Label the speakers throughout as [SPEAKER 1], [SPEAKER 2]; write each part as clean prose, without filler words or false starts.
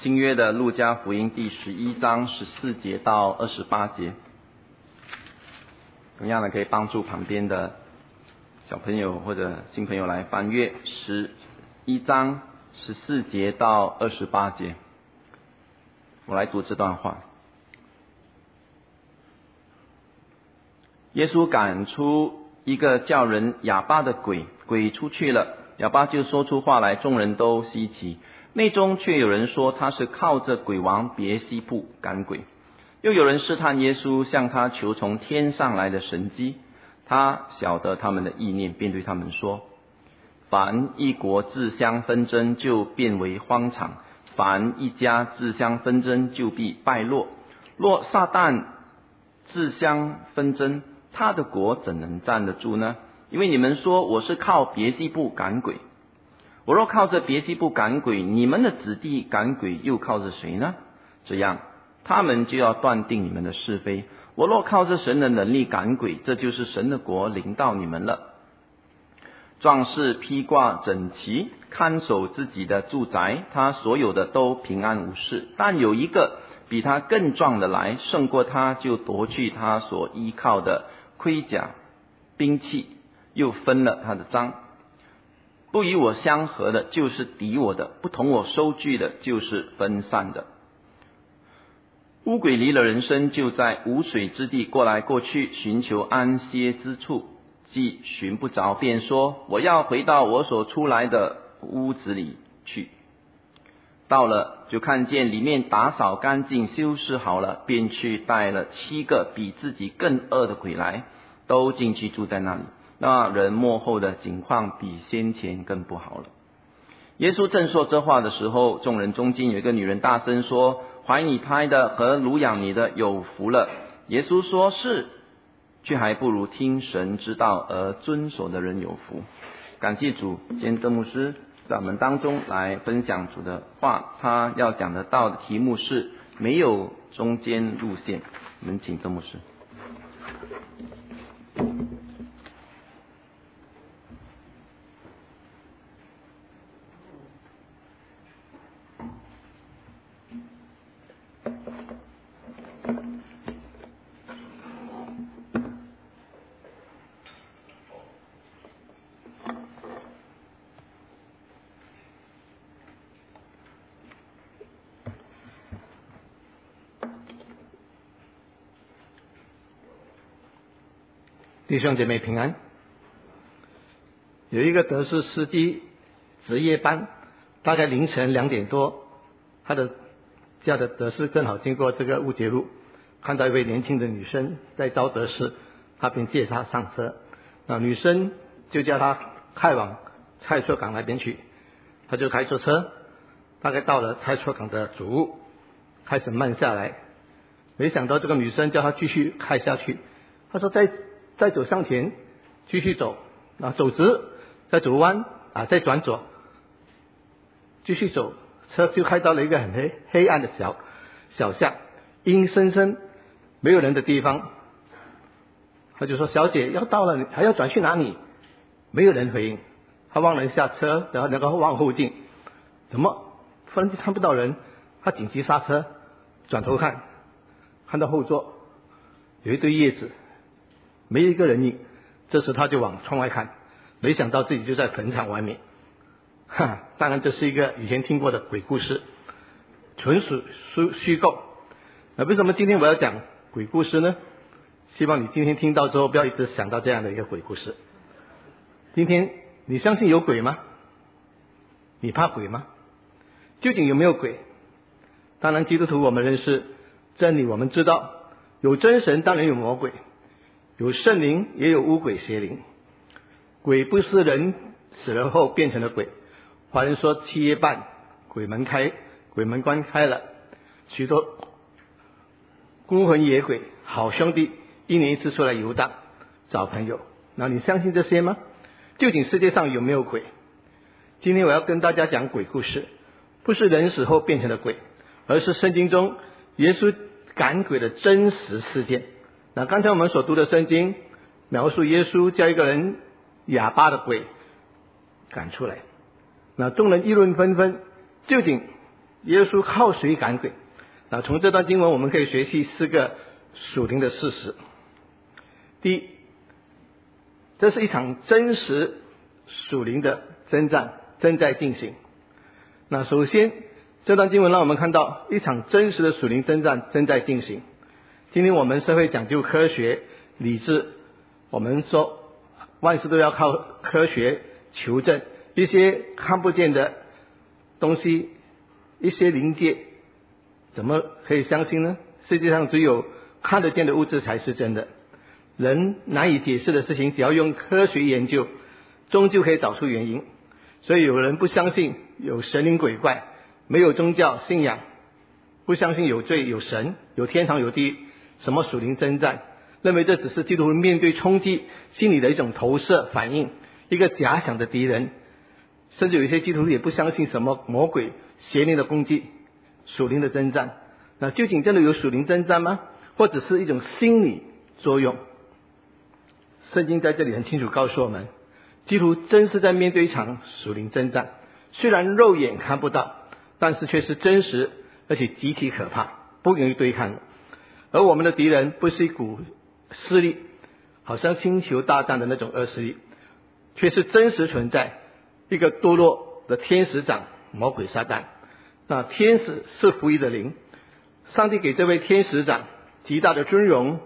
[SPEAKER 1] 新约的路加福音第11章14节到28节。同样的，可以帮助旁边的小朋友或者新朋友来翻阅11章14节到28节。我来读这段话。耶稣赶出一个叫人哑巴的鬼，鬼出去了，哑巴就说出话来，众人都稀奇。内中却有人说他是靠着鬼王别西卜赶鬼。又有人试探耶稣，向他求从天上来的神迹。他晓得他们的意念，便对他们说：凡一国自相纷争，就变为荒场；凡一家自相纷争，就必败落。若撒旦自相纷争，他的国怎能站得住呢？因为你们说我是靠别西卜赶鬼。我若靠着别西卜赶鬼，你们的子弟赶鬼又靠着谁呢？这样他们就要断定你们的是非。我若靠着神的能力赶鬼，这就是神的国临到你们了。壮士披挂整齐，看守自己的住宅，他所有的都平安无事。但有一个比他更壮的来，胜过他，就夺去他所依靠的盔甲兵器，又分了他的章。不与我相合的，就是敌我的；不同我收据的，就是分散的。乌鬼离了人身，就在无水之地过来过去，寻求安歇之处。既寻不着，便说：我要回到我所出来的屋子里去。到了，就看见里面打扫干净，修饰好了，便去带了7个比自己更恶的鬼来，都进去住在那里。那人末后的景况比先前更不好了。耶稣正说这话的时候，众人中间有一个女人大声说：怀你胎的和乳养你的有福了。耶稣说：是，却还不如听神之道而遵守的人有福。感谢主，今天邓牧师在我们当中来分享主的话，他要讲的道的题目是没有中间路线。我们请邓牧师。
[SPEAKER 2] 弟兄姐妹平安。有一个德士司机值夜班，大概凌晨2点多，他的驾的德士正好经过这个乌节路，看到一位年轻的女生在招德士，他便借她上车。那女生就叫他开往菜厝港那边去，他就开着车，大概到了菜厝港的主屋，开始慢下来。没想到这个女生叫他继续开下去，他说再走向前，继续走，走直，再走弯，再转左，继续走，车就开到了一个很黑暗的小巷，阴森森，没有人的地方。他就说：小姐，要到了，还要转去哪里？没有人回应。他忘了下车，然后能够望后镜，怎么忽然间看不到人？他紧急刹车，转头看，看到后座有一堆叶子，没有一个人影。这时他就往窗外看，没想到自己就在坟场外面。当然这是一个以前听过的鬼故事，纯属虚构。为什么今天我要讲鬼故事呢？希望你今天听到之后不要一直想到这样的一个鬼故事。今天你相信有鬼吗？你怕鬼吗？究竟有没有鬼？当然基督徒我们认识真理，我们知道有真神，当然有魔鬼，有圣灵，也有污鬼邪灵。鬼不是人死了后变成了鬼。华人说7夜半鬼门关开了，许多孤魂野鬼好兄弟1年1次出来游荡找朋友。那你相信这些吗？究竟世界上有没有鬼？今天我要跟大家讲鬼故事，不是人死后变成了鬼，而是圣经中耶稣赶鬼的真实事件。那刚才我们所读的圣经描述耶稣叫一个人哑巴的鬼赶出来，那众人议论纷纷，究竟耶稣靠谁赶鬼？从这段经文我们可以学习4个属灵的事实。第一，这是一场真实属灵的征战正在进行。首先这段经文让我们看到一场真实的属灵征战正在进行。今天我们社会讲究科学理智，我们说万事都要靠科学求证，一些看不见的东西，一些灵界怎么可以相信呢？世界上只有看得见的物质才是真的，人难以解释的事情，只要用科学研究终究可以找出原因。所以有人不相信有神灵鬼怪，没有宗教信仰，不相信有罪有神有天堂有地狱，什么属灵征战，认为这只是基督徒面对冲击心理的一种投射反应，一个假想的敌人。甚至有一些基督徒也不相信什么魔鬼邪灵的攻击，属灵的征战。究竟真的有属灵征战吗？或者是一种心理作用？圣经在这里很清楚告诉我们，基督徒真是在面对一场属灵征战，虽然肉眼看不到，但是却是真实而且极其可怕，不容易对抗的。而我们的敌人不是一股势力，好像星球大战的那种恶势力，却是真实存在一个堕落的天使长魔鬼撒旦。天使是服役的灵，上帝给这位天使长极大的尊荣，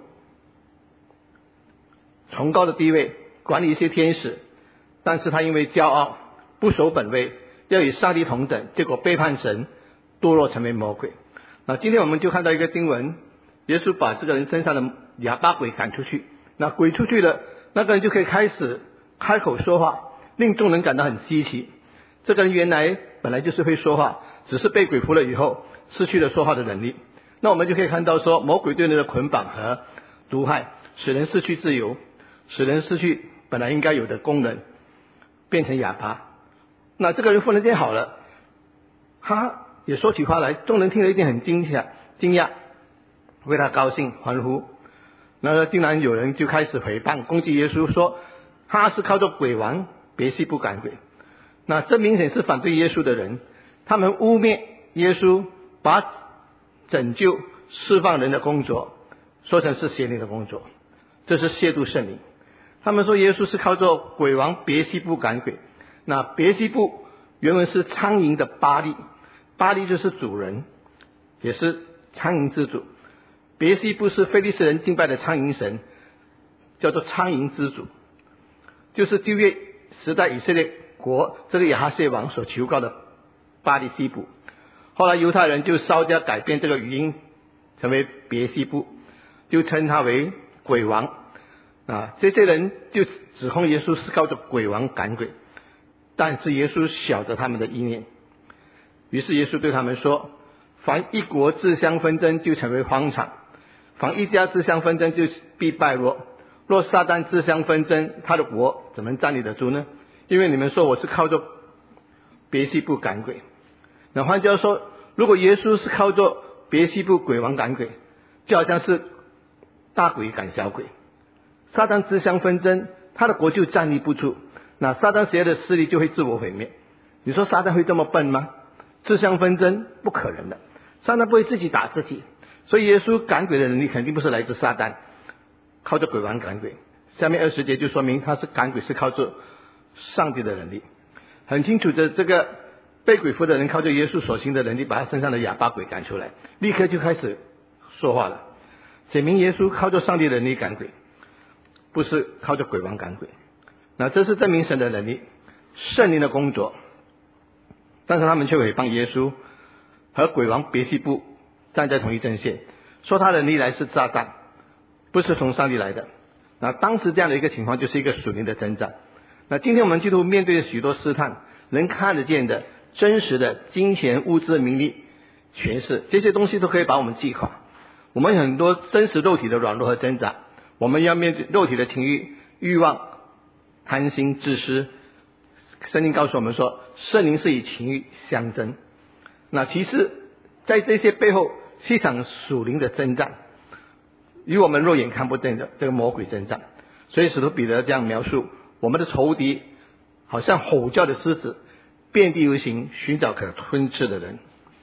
[SPEAKER 2] 崇高的地位，管理一些天使，但是他因为骄傲不守本位，要与上帝同等，结果背叛神，堕落成为魔鬼。今天我们就看到一个经文，耶稣把这个人身上的哑巴鬼赶出去，鬼出去了，那个人就可以开始开口说话，令众人感到很稀奇。这个人原来本来就是会说话，只是被鬼附了以后失去了说话的能力。那我们就可以看到说，魔鬼对人的捆绑和毒害，使人失去自由，使人失去本来应该有的功能，变成哑巴。这个人忽然间好了，他也说起话来，众人听了一定很惊讶，为他高兴欢呼。竟然有人就开始诽谤攻击耶稣，说他是靠着鬼王别西卜赶鬼。这明显是反对耶稣的人，他们污蔑耶稣，把拯救释放人的工作说成是邪灵的工作，这是亵渎圣灵。他们说耶稣是靠着鬼王别西卜赶鬼。别西卜原文是苍蝇的巴力，巴力就是主人，也是苍蝇之主。别西卜是非利士人敬拜的苍蝇神，叫做苍蝇之主，就是旧约时代以色列国这个亚哈谢王所求告的巴力西卜。后来犹太人就稍加改变这个语音，成为别西卜，就称他为鬼王。这些人就指控耶稣是靠着鬼王赶鬼，但是耶稣晓得他们的意念。于是耶稣对他们说，凡一国自相纷争，就成为荒场；凡一家自相纷争，就必败落。若撒旦自相纷争，他的国怎么站立得住呢？因为你们说我是靠着别西卜赶鬼。换句话说，如果耶稣是靠着别西卜鬼王赶鬼，就好像是大鬼赶小鬼。撒旦自相纷争，他的国就站立不住，撒旦邪恶的势力就会自我毁灭。你说撒旦会这么笨吗？自相纷争不可能的，撒旦不会自己打自己。所以耶稣赶鬼的能力肯定不是来自撒旦，靠着鬼王赶鬼。下面20节就说明他是赶鬼是靠着上帝的能力。很清楚的，这个被鬼附的人靠着耶稣所行的能力，把他身上的哑巴鬼赶出来，立刻就开始说话了，显明耶稣靠着上帝的能力赶鬼，不是靠着鬼王赶鬼。这是证明神的能力，圣灵的工作。但是他们却诽谤耶稣，和鬼王别西卜站在同一阵线，说他的能力来自撒旦，不是从上帝来的。当时这样的一个情况就是一个属灵的征战。今天我们基督徒面对许多试探，能看得见的真实的金钱物质名利权势，这些东西都可以把我们击垮。我们很多真实肉体的软弱和挣扎，我们要面对肉体的情欲、欲望、贪心、自私。圣经告诉我们说，圣灵是以情欲相争。其实在这些背后是一场属灵的征战，与我们肉眼看不见的这个魔鬼征战。所以使徒彼得这样描述，我们的仇敌好像吼叫的狮子，遍地游行，寻找可吞吃的人。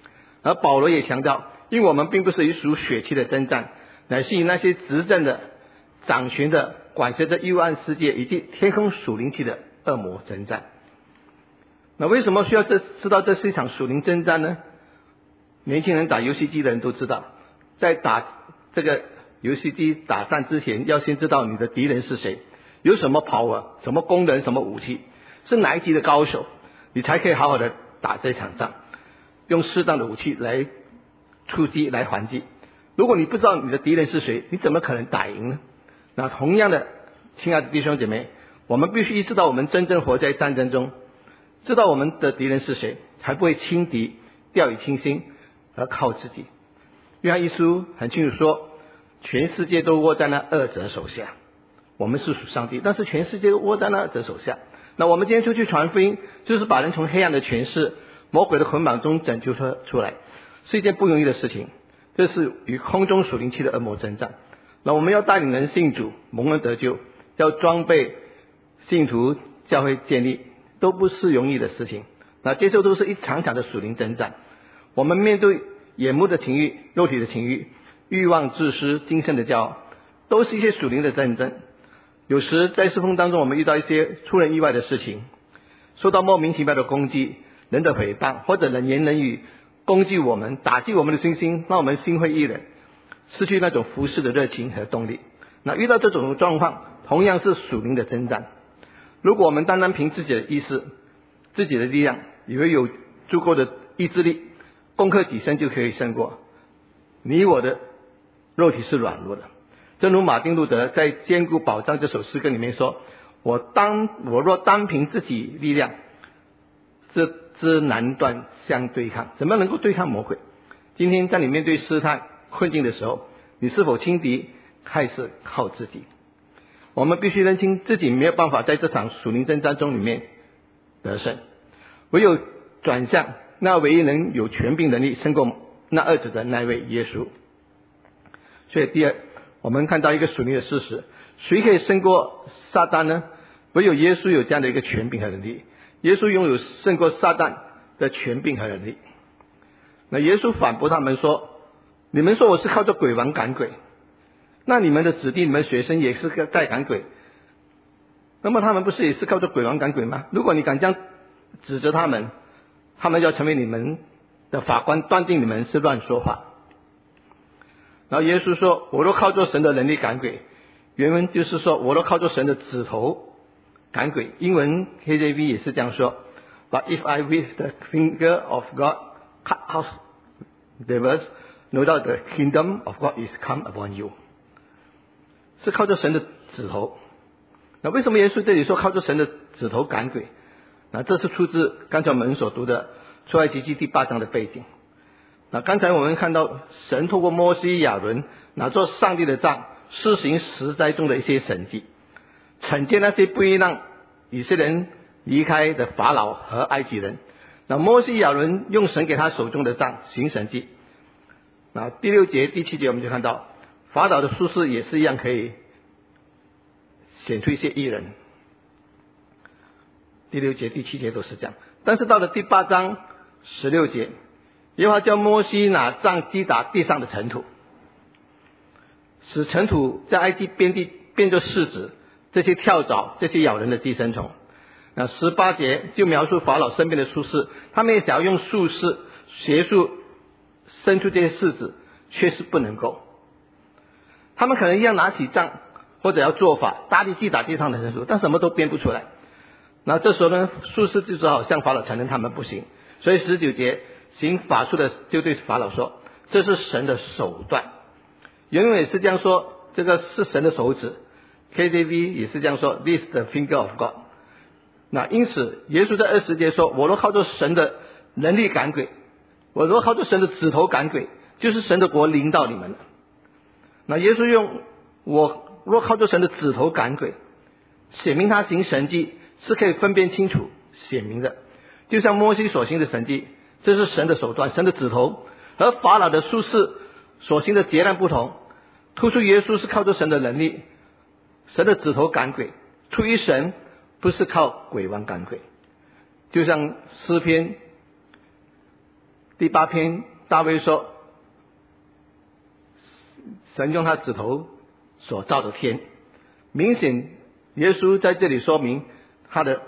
[SPEAKER 2] 而保罗也强调，因为我们并不是以属血气的征战，乃是以那些执政的、掌权的、管辖着幽暗世界以及天空属灵气的恶魔征战。那为什么需要知道这是一场属灵征战呢？年轻人打游戏机的人都知道，在打这个游戏机打战之前，要先知道你的敌人是谁，有什么 power， 什么功能，什么武器，是哪一级的高手，你才可以好好的打这场仗，用适当的武器来出击来还击。如果你不知道你的敌人是谁，你怎么可能打赢呢？那同样的，亲爱的弟兄姐妹，我们必须意识到我们真正活在战争中，知道我们的敌人是谁，才不会轻敌掉以轻心而靠自己。约翰一书很清楚说，全世界都握在那恶者手下，我们是属上帝，但是全世界都握在那恶者手下。那我们今天出去传福音，就是把人从黑暗的权势、魔鬼的捆绑中拯救出来，是一件不容易的事情。这是与空中属灵气的恶魔征战。那我们要带领人信主，蒙恩得救，要装备信徒，教会建立，都不是容易的事情。那接受都是一场场的属灵征战。我们面对眼目的情欲、肉体的情欲、欲望、自私、今生的骄傲，都是一些属灵的战争。有时在侍奉当中，我们遇到一些出人意外的事情，受到莫名其妙的攻击、人的诽谤，或者冷言冷语攻击我们，打击我们的信心，让我们心灰意冷，失去那种服侍的热情和动力。那遇到这种状况，同样是属灵的征战。如果我们单单凭自己的意识、自己的力量，以为有足够的意志力，攻克己身就可以胜过，你我的肉体是软弱的。正如马丁路德在《坚固保障》这首诗歌里面说，我若单凭自己力量，这难断相对抗。怎么能够对抗魔鬼？今天在你面对试探困境的时候，你是否轻敌，还是靠自己？我们必须认清自己没有办法在这场属灵征战中里面得胜，唯有转向那唯一能有权柄能力胜过那恶者的那位耶稣。所以第二，我们看到一个属灵的事实，谁可以胜过撒旦呢？唯有耶稣有这样的一个权柄和能力。耶稣拥有胜过撒旦的权柄和能力。那耶稣反驳他们说，你们说我是靠着鬼王赶鬼，那你们的子弟、你们学生也是在赶鬼，那么他们不是也是靠着鬼王赶鬼吗？如果你敢这样指责他们，他们要成为你们的法官，断定你们是乱说话。然后耶稣说，我若靠着神的能力赶鬼，原文就是说，我若靠着神的指头赶鬼。英文 KJV 也是这样说， But if I with the finger of God cut out devils, no doubt the kingdom of God is come upon you。 是靠着神的指头。那为什么耶稣这里说靠着神的指头赶鬼？那这是出自刚才我们所读的出埃及记第8章的背景。那刚才我们看到神透过摩西、亚伦拿作上帝的杖，施行10灾中的一些神迹，惩戒那些不愿意让以色列人离开的法老和埃及人。那摩西、亚伦用神给他手中的杖行神迹。那第6节、第7节我们就看到法老的术士也是一样可以显出一些义人。第6节、第7节都是这样。但是到了第8章16节，耶和华叫摩西拿杖击打地上的尘土，使尘土在埃及遍地变作柿子，这些跳蚤、这些咬人的寄生虫。那18节就描述法老身边的术士，他们也想要用术士邪术生出这些柿子，却是不能够。他们可能一样拿起杖或者要做法大力击打地上的尘土，但什么都变不出来。那这时候呢，术士就只好向法老承认他们不行。所以19节行法术的就对法老说，这是神的手段。原文也是这样说，这个是神的手指。 KJV 也是这样说， This is the finger of God。 那因此耶稣在20节说，我若靠着神的能力赶鬼，我若靠着神的指头赶鬼，就是神的国临到你们了。那耶稣用我若靠着神的指头赶鬼，显明他行神迹是可以分辨清楚显明的，就像摩西所行的神迹，这是神的手段，神的指头，和法老的术士所行的截然不同。突出耶稣是靠着神的能力，神的指头赶鬼，出于神，不是靠鬼王赶鬼。就像诗篇第8篇大卫说，神用他指头所造的天，明显耶稣在这里说明他的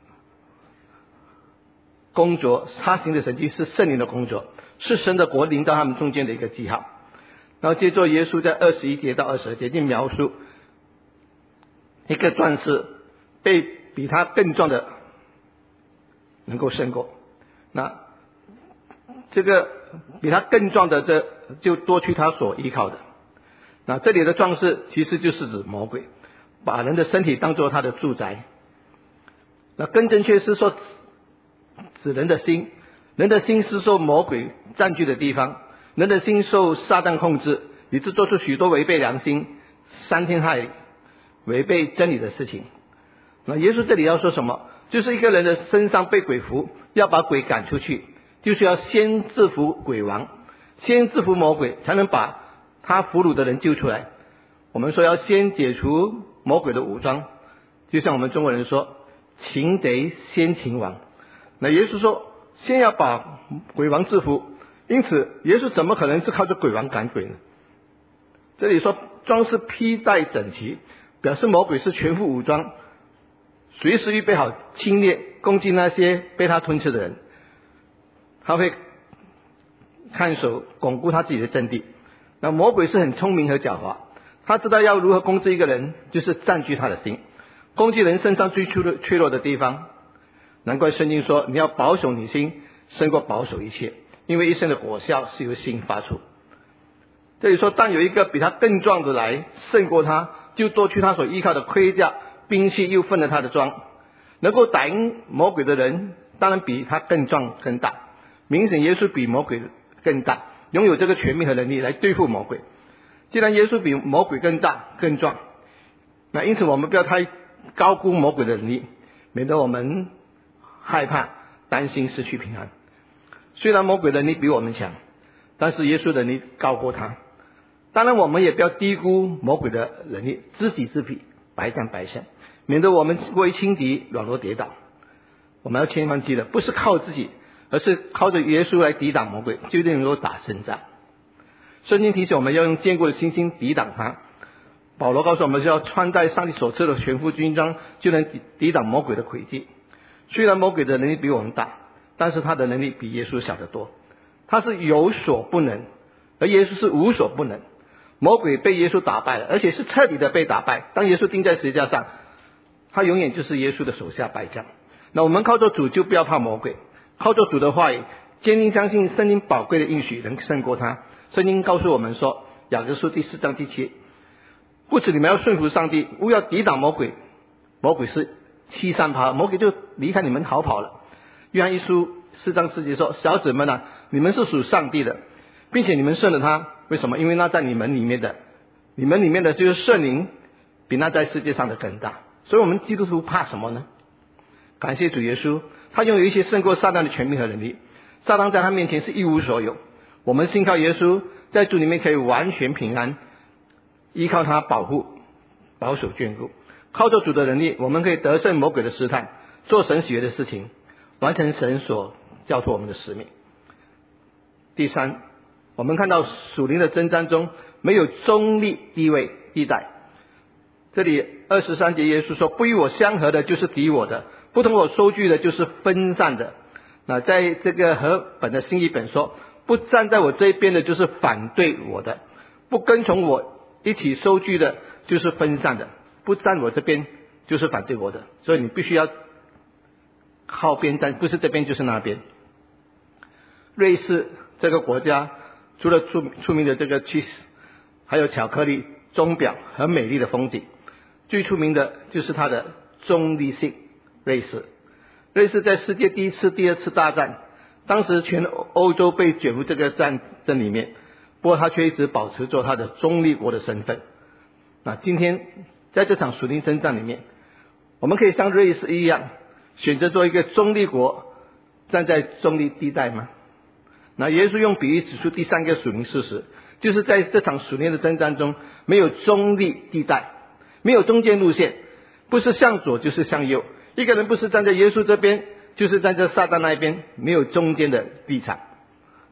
[SPEAKER 2] 工作，他行的神迹是圣灵的工作，是神的国临到他们中间的一个记号。然后接着耶稣在21节到22节就描述一个壮士被比他更壮的能够胜过，那这个比他更壮的这就夺去他所依靠的。那这里的壮士其实就是指魔鬼，把人的身体当作他的住宅。那更正确是说指人的心，人的心是受魔鬼占据的地方，人的心受撒旦控制，以致做出许多违背良心、伤天害理、违背真理的事情。那耶稣这里要说什么？就是一个人的身上被鬼附，要把鬼赶出去，就是要先制服鬼王，先制服魔鬼，才能把他俘虏的人救出来。我们说要先解除魔鬼的武装，就像我们中国人说擒贼先擒王。那耶稣说先要把鬼王制服，因此耶稣怎么可能是靠着鬼王赶鬼呢？这里说装饰披戴整齐，表示魔鬼是全副武装，随时预备好侵略攻击那些被他吞噬的人。他会看守巩固他自己的阵地。那魔鬼是很聪明和狡猾，他知道要如何攻击一个人，就是占据他的心，攻击人身上最脆弱的地方。难怪圣经说你要保守你心胜过保守一切，因为一生的果效是由心发出。这里说当有一个比他更壮的来胜过他，就夺去他所依靠的盔甲兵器，又分了他的装。能够打赢魔鬼的人当然比他更壮更大，明显耶稣比魔鬼更大，拥有这个权柄和能力来对付魔鬼。既然耶稣比魔鬼更大更壮，那因此我们不要太高估魔鬼的能力，免得我们害怕担心失去平安。虽然魔鬼的能力比我们强，但是耶稣的能力高过他。当然我们也不要低估魔鬼的能力，知己知彼，百战百胜，免得我们过于轻敌，软弱跌倒。我们要千万记得，不是靠自己，而是靠着耶稣来抵挡魔鬼，就能够打胜仗。圣经提醒我们要用坚固的信心抵挡他。保罗告诉我们，要穿戴上帝所赐的全副军装，就能抵挡魔鬼的诡计。虽然魔鬼的能力比我们大，但是他的能力比耶稣小得多。他是有所不能，而耶稣是无所不能。魔鬼被耶稣打败了，而且是彻底的被打败。当耶稣钉在十字架上，他永远就是耶稣的手下败将。那我们靠着主就不要怕魔鬼，靠着主的话语，坚定相信圣经宝贵的应许能胜过他。圣经告诉我们说，雅各书第4章第7，不止你们要顺服上帝，勿要抵挡魔鬼，魔鬼是欺山爬，魔鬼就离开你们逃跑了。约翰一书4章4节说，小子们啊，你们是属上帝的，并且你们胜了他。为什么？因为那在你们里面的就是圣灵，比那在世界上的更大。所以我们基督徒怕什么呢？感谢主耶稣，他拥有一些胜过撒旦的权柄和能力。撒旦在他面前是一无所有，我们信靠耶稣，在主里面可以完全平安，依靠他保护、保守、眷顾。靠着主的能力，我们可以得胜魔鬼的试探，做神喜悦的事情，完成神所交托我们的使命。第三，我们看到属灵的征战中没有中立地带。这里23节耶稣说，不与我相合的就是敌我的，不同我收据的就是分散的。那在这个和本的新译本说，不站在我这一边的就是反对我的，不跟从我一起收据的就是分散的，不站我这边就是反对我的。所以你必须要靠边站，不是这边就是那边。瑞士这个国家除了出名的这个 cheese， 还有巧克力、钟表和美丽的风景，最出名的就是它的中立性。瑞士在世界第1次、第2次大战，当时全欧洲被卷入这个战争里面，不过它却一直保持着它的中立国的身份。那今天在这场属灵征战里面，我们可以像瑞士一样，选择做一个中立国，站在中立地带吗？那耶稣用比喻指出第3个属灵事实，就是在这场属灵的征战中，没有中立地带，没有中间路线，不是向左就是向右，一个人不是站在耶稣这边，就是站在撒旦那一边，没有中间的立场。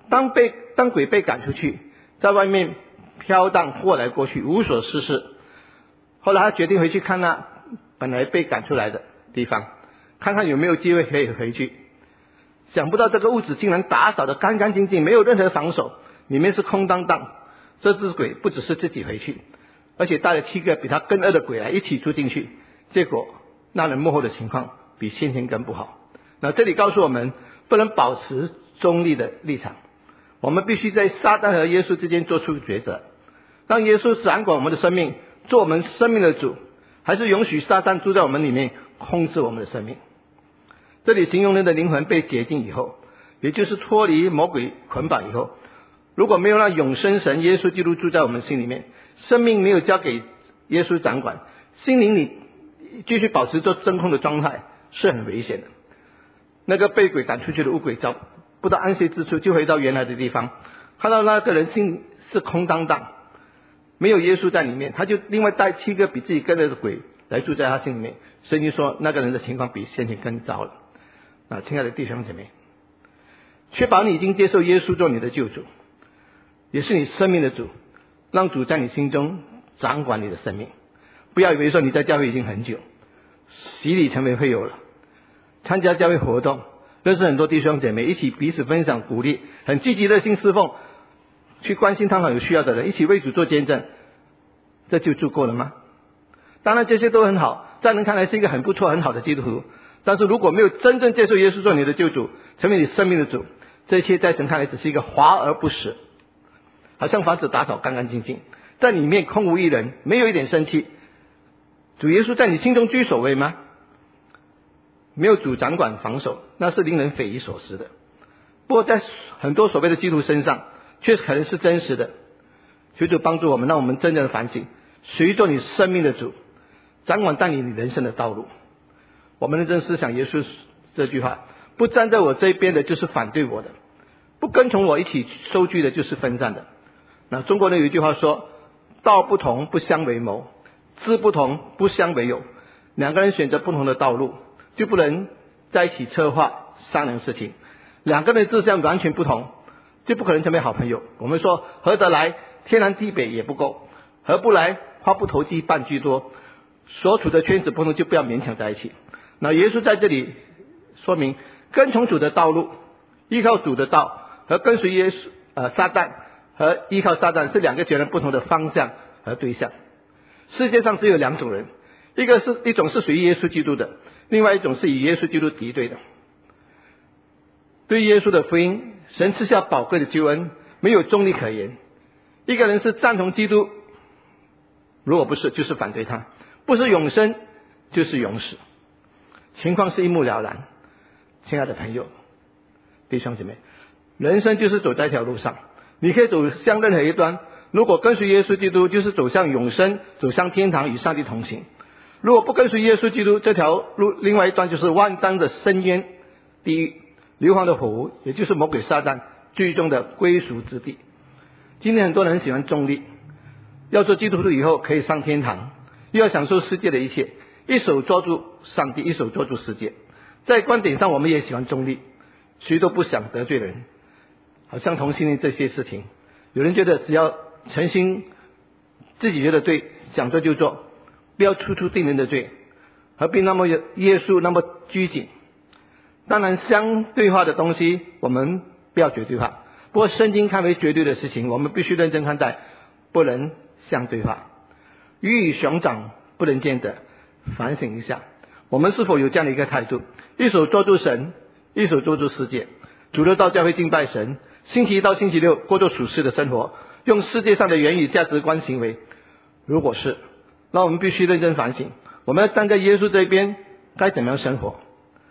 [SPEAKER 2] 当鬼被赶出去，在外面飘荡过来过去，无所事事。后来他决定回去看那本来被赶出来的地方，看看有没有机会可以回去。想不到这个屋子竟然打扫得干干净净，没有任何防守，里面是空荡荡。这只鬼不只是自己回去，而且带了7个比他更恶的鬼来一起住进去，结果那人幕后的情况比先前更不好。那这里告诉我们，不能保持中立的立场，我们必须在撒旦和耶稣之间做出抉择，让耶稣掌管我们的生命，做我们生命的主，还是允许撒旦住在我们里面，控制我们的生命。这里形容人的灵魂被洁净以后，也就是脱离魔鬼捆绑以后，如果没有让永生神耶稣基督住在我们心里面，生命没有交给耶稣掌管，心灵里继续保持做真空的状态，是很危险的。那个被鬼赶出去的乌鬼找不到安息之处，就回到原来的地方，看到那个人心是空荡荡，没有耶稣在里面，他就另外带7个比自己更恶的鬼来住在他心里面。圣经说那个人的情况比先前更糟了。亲爱的弟兄姐妹，确保你已经接受耶稣做你的救主，也是你生命的主，让主在你心中掌管你的生命。不要以为说你在教会已经很久，洗礼成为会友了，参加教会活动，认识很多弟兄姐妹，一起彼此分享鼓励，很积极热心侍奉，去关心探访有需要的人，一起为主做见证，这就足够了吗？当然这些都很好，在人看来是一个很不错很好的基督徒，但是如果没有真正接受耶稣做你的救主，成为你生命的主，这一切在神看来只是一个华而不实，好像房子打扫干干净净，在里面空无一人，没有一点生气。主耶稣在你心中居首位吗？没有主掌管防守，那是令人匪夷所思的。不过在很多所谓的基督徒身上，确实可能是真实的。求主帮助我们，让我们真正的反省，谁做你生命的主，掌管带领你人生的道路。我们认真思想耶稣这句话，不站在我这边的就是反对我的，不跟从我一起收据的就是分散的。那中国人有一句话说，道不同不相为谋，志不同不相为友。两个人选择不同的道路，就不能在一起策划商量事情。两个人的志向完全不同，就不可能成为好朋友。我们说合得来天南地北也不够，合不来话不投机半句多。所处的圈子不同，就不要勉强在一起。那耶稣在这里说明，跟从主的道路，依靠主的道，和跟随耶稣撒旦和依靠撒旦是两个截然不同的方向和对象。世界上只有2种人，一种是属于耶稣基督的，另外一种是与耶稣基督敌对的。对耶稣的福音，神赐下宝贵的救恩，没有中立可言。一个人是赞同基督，如果不是就是反对他，不是永生就是永死，情况是一目了然。亲爱的朋友弟兄姐妹，人生就是走在一条路上，你可以走向任何一端。如果跟随耶稣基督，就是走向永生，走向天堂，与上帝同行。如果不跟随耶稣基督，这条路另外一端就是万丈的深渊地狱，硫磺的火湖，也就是魔鬼撒旦最终的归属之地。今天很多人喜欢中立，要做基督徒以后可以上天堂，又要享受世界的一切，一手抓住上帝，一手抓住世界。在观点上我们也喜欢中立，谁都不想得罪人，好像同性恋这些事情，有人觉得只要诚心自己觉得对，想做就做，不要处处定人的罪，何必那么约束，那么拘谨。当然相对化的东西我们不要绝对化，不过圣经看为绝对的事情，我们必须认真看待，不能相对化。鱼与熊掌不能兼得，反省一下我们是否有这样的一个态度，一手抓住神，一手抓住世界，主日到教会敬拜神，星期一到星期六过着属世的生活，用世界上的言语价值观行为。如果是，那我们必须认真反省，我们要站在耶稣这边，该怎么样生活。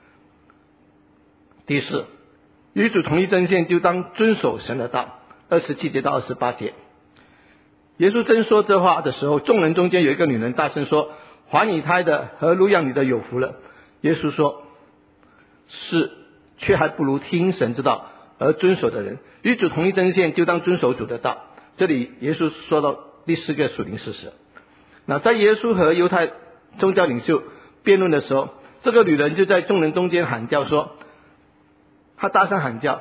[SPEAKER 2] 第4，与主同一阵线，就当遵守神的道。27节到28节，耶稣正说这话的时候，众人中间有一个女人大声说，怀你胎的和乳养你的有福了。耶稣说，是，却还不如听神之道而遵守的人。与主同一阵线，就当遵守主的道。这里耶稣说到第4个属灵事实。那在耶稣和犹太宗教领袖辩论的时候，这个女人就在众人中间喊叫说，她大声喊叫，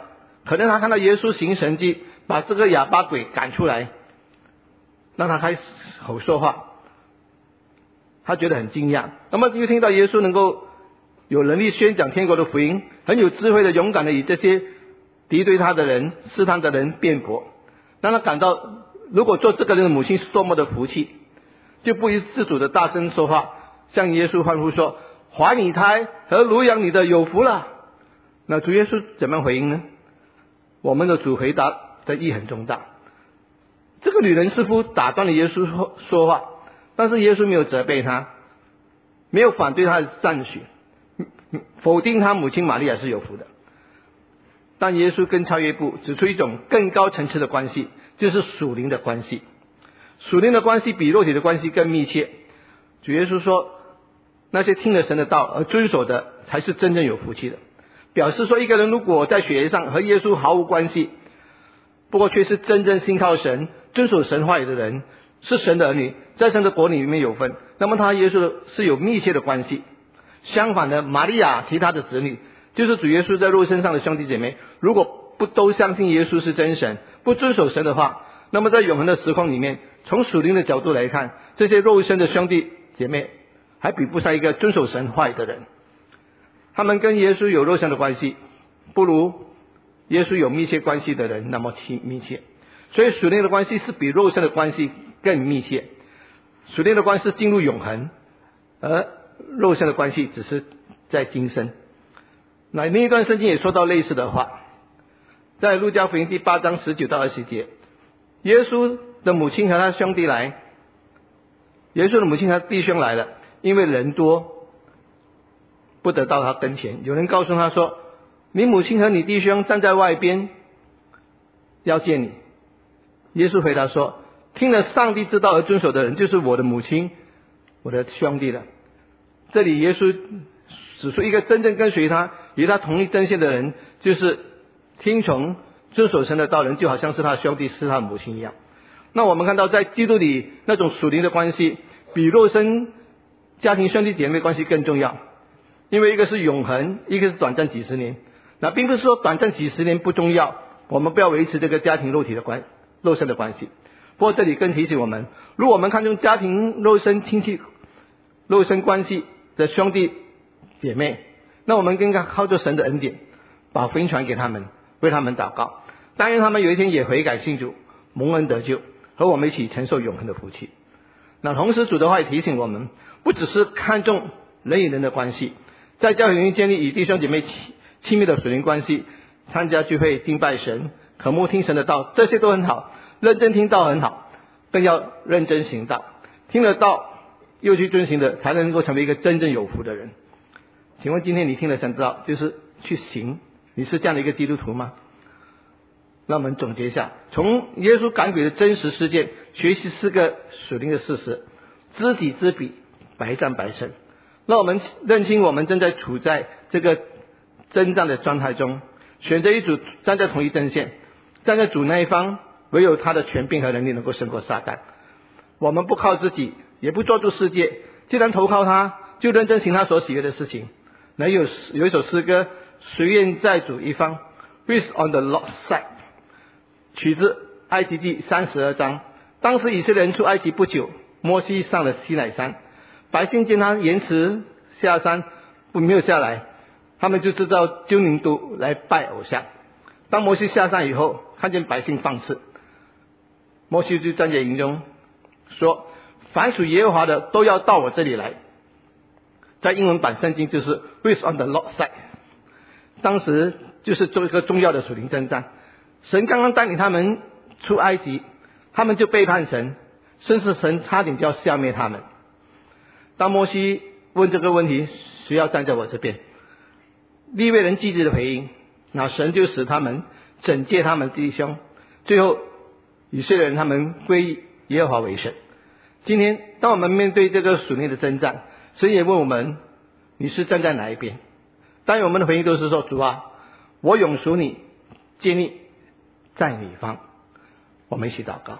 [SPEAKER 2] 可能他看到耶稣行神迹，把这个哑巴鬼赶出来，让他开口说话，他觉得很惊讶。那么又听到耶稣能够有能力宣讲天国的福音，很有智慧的勇敢的与这些敌对他的人试探的人辩驳，让他感到如果做这个人的母亲是多么的福气，就不由自主的大声说话，向耶稣欢呼说，怀你胎和乳养你的有福了。那主耶稣怎么回应呢？我们的主回答的意很重大。这个女人似乎打断了耶稣说话，但是耶稣没有责备她，没有反对她的赞许，否定她母亲玛利亚是有福的。但耶稣更超越一步，指出一种更高层次的关系，就是属灵的关系。属灵的关系比肉体的关系更密切。主耶稣说，那些听了神的道而遵守的才是真正有福气的，表示说一个人如果在血缘上和耶稣毫无关系，不过却是真正信靠神遵守神话语的人，是神的儿女，在神的国里面有份，那么他和耶稣是有密切的关系。相反的，玛利亚其他的子女，就是主耶稣在肉身上的兄弟姐妹，如果不都相信耶稣是真神，不遵守神的话，那么在永恒的时空里面，从属灵的角度来看，这些肉身的兄弟姐妹还比不上一个遵守神话语的人。他们跟耶稣有肉身的关系，不如耶稣有密切关系的人那么密切。所以属灵的关系是比肉身的关系更密切。属灵的关系进入永恒，而肉身的关系只是在今生。那另一段圣经也说到类似的话，在路加福音第8章19到20节，耶稣的母亲和他兄弟来，耶稣的母亲和弟兄来了，因为人多，不得到他跟前。有人告诉他说，你母亲和你弟兄站在外边，要见你。耶稣回答说，听了上帝之道而遵守的人，就是我的母亲，我的兄弟了。这里耶稣指出一个真正跟随他与他同一阵线的人，就是听从遵守神的道人，就好像是他的兄弟是他的母亲一样。那我们看到在基督里那种属灵的关系比肉身家庭兄弟姐妹关系更重要，因为一个是永恒，一个是短暂几十年。那并不是说短暂几十年不重要，我们不要维持这个家庭肉身的关系。不过这里更提醒我们，如果我们看重家庭肉身亲戚肉身关系的兄弟姐妹，那我们更加靠着神的恩典把福音传给他们，为他们祷告，但愿他们有一天也悔改信主，蒙恩得救，和我们一起承受永恒的福气。那同时主的话也提醒我们，不只是看重人与人的关系，在教会里面建立与弟兄姐妹亲密的属灵关系，参加聚会敬拜神，渴慕听神的道，这些都很好，认真听道很好，更要认真行道，听了道又去遵行的，才能够成为一个真正有福的人。请问今天你听了神的道就是去行，你是这样的一个基督徒吗？那我们总结一下，从耶稣赶鬼的真实事件学习4个属灵的事实，知己知彼，百战百胜。让我们认清我们正在处在这个征战的状态中，选择一组站在同一阵线，站在主那一方，唯有他的权柄和能力能够胜过撒旦。我们不靠自己，也不抓住世界，既然投靠他，就认真行他所喜悦的事情。那有一首诗歌，谁愿在主一方 ，Who is on the Lord's side， 取自埃及记32章。当时以色列人出埃及不久，摩西上了西乃山，百姓见他延迟下山，没有下来，他们就制造金银犊来拜偶像。当摩西下山以后，看见百姓放肆，摩西就站在营中说，凡属耶和华的都要到我这里来。在英文版圣经就是 Who is on the Lord's side， 当时就是做一个重要的属灵征战。神刚刚带领他们出埃及，他们就背叛神，甚至神差点就要消灭他们。当摩西问这个问题，谁要站在我这边？利未人积极的回应，那神就使他们惩戒他们弟兄，最后以色列人他们归耶和华为神。今天当我们面对这个属灵的征战，神也问我们，你是站在哪一边？当然我们的回应都是说，主啊，我永属你，建立在你方。我们一起祷告。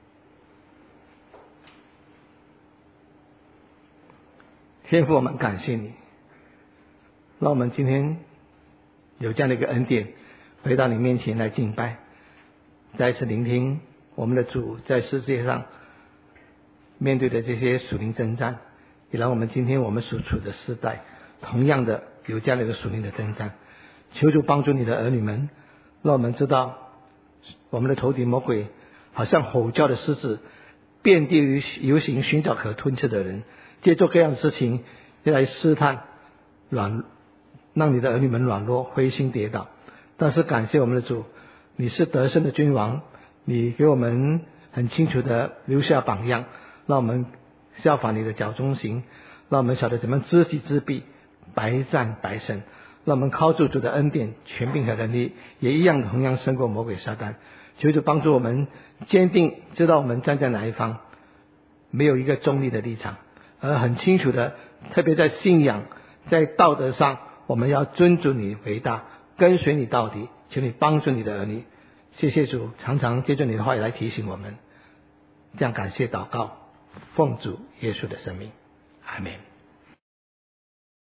[SPEAKER 2] 天父，我们感谢你，让我们今天有这样的一个恩典， 回到你面前来敬拜，再一次聆听我们的主在世界上面对的这些属灵征战，也让我们今天我们所处的世代同样的有这样的一个属灵的征战。求主帮助你的儿女们，让我们知道我们的仇敌魔鬼好像吼叫的狮子，遍地于游行，寻找可吞吃的人，借做各样的事情来试探让你的儿女们软弱灰心跌倒。但是感谢我们的主，你是得胜的君王，你给我们很清楚的留下榜样，让我们效法你的脚中行，让我们晓得怎么知己知彼，百战百胜，让我们靠住主的恩典权柄和能力，也一样同样胜过魔鬼撒旦。求主帮助我们坚定知道我们站在哪一方，没有一个中立的立场，而很清楚的，特别在信仰在道德上，我们要尊主你为大，跟随你到底。求你帮助你的儿女，谢谢主常常借着你的话语来提醒我们，这样感谢祷告，奉主耶稣的圣名，阿们。